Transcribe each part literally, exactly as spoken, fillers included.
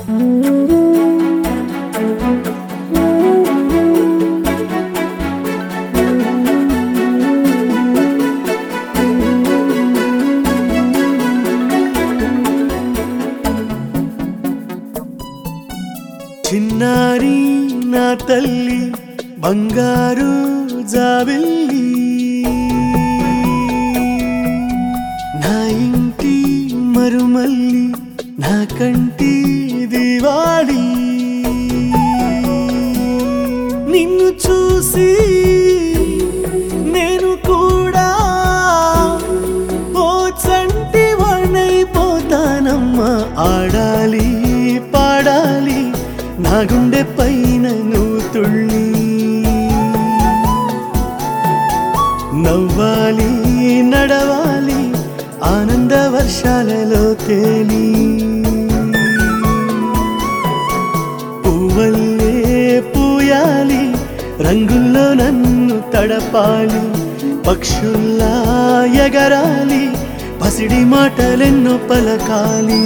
చిన్నారి నా తల్లి బంగారు జాబిల్లి నా ఇంటి మరుమల్లి నా కంటి దివాళి నిన్ను చూసి నేను కూడా ఓ చంటి వాణ్ణైపోతానమ్మా. ఆడాలి పాడాలి నా గుండె పైన నువ్వు తుళ్ళి, నవ్వాలి నడవాలి ఆనంద వర్షాలలో తేలి, పువ్వల్లే పూయాలి రంగుల్లో నన్ను తడపాలి, పక్షుల్లా ఎగరాలి పసిడి మాటలెన్నో పలకాలి.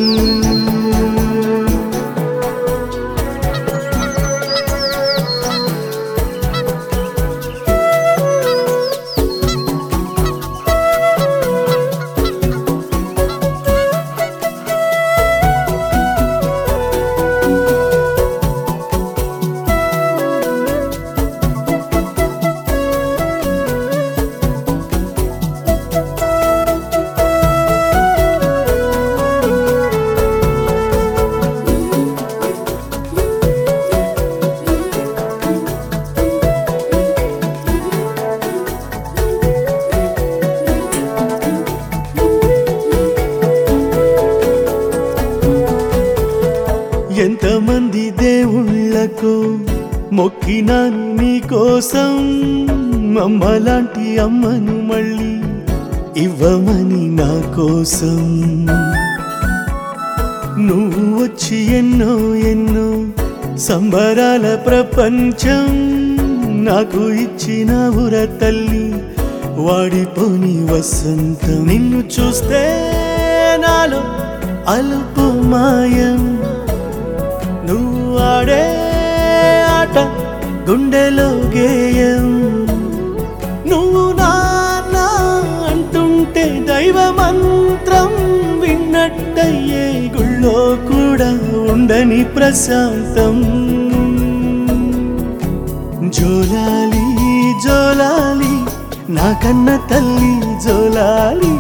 ఎంతమంది దేవుళ్ళకు మొక్కినాను నీ కోసం, అమ్మలాంటి అమ్మను మళ్ళీ ఇవ్వమని నా కోసం. నువ్వు వచ్చి ఎన్నో ఎన్నో సంబరాల ప్రపంచం నాకు ఇచ్చిన ఊర తల్లి వాడిపోని వసంతం. నిన్ను చూస్తే నాలో అల్పు మాయం, నువ్వు ఆడే ఆట గుండెలో గేయం, నువ్వు నాన్న అంటుంటే దైవ మంత్రం విన్నట్టయ్యే గుళ్ళో కూడా ఉండని ప్రశాంతం. జోలాలి జోలాలి నా కన్న తల్లి జోలాలి,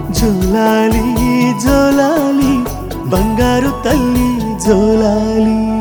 జోలాలి జోలాలి బంగారు తల్లి జోలాలి.